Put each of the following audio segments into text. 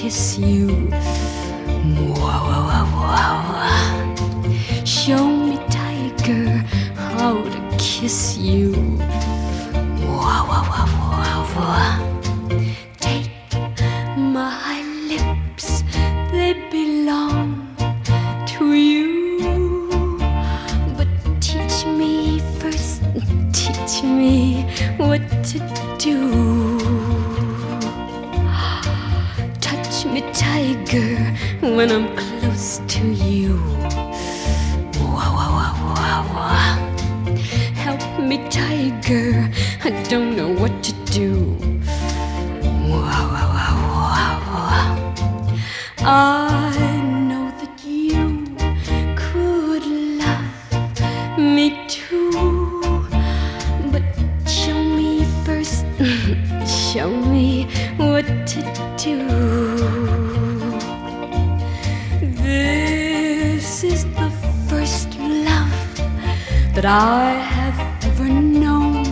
kiss you. Wow, wow, wow, wow. Show me, tiger, how to kiss you. Wow, wow, wow, wow, wow. Take my lips, they belong to you. But teach me first, teach me what to do. Touch me, tiger, when I'm close to you. Wow, wow, wow, wow, wow. Help me, tiger, I don't know what to do. Wow, wow, wow, wow, wow. I know that you could love me too, but show me first, show me what to do. This is the first love that I have ever known.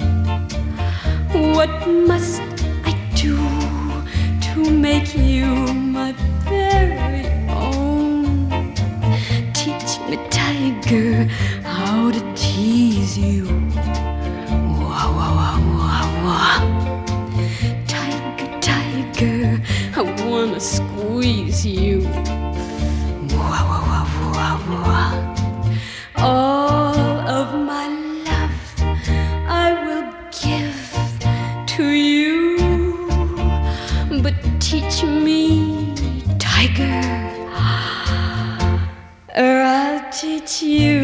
What must I do to make you my very own? Teach me, tiger, how to tease you. Wow, wow, wow, wow, wow. Tiger, tiger, I wanna squeeze you. Wow, wow, wow, wow, wow. All of my love I will give to you, but teach me, tiger, or I'll teach you.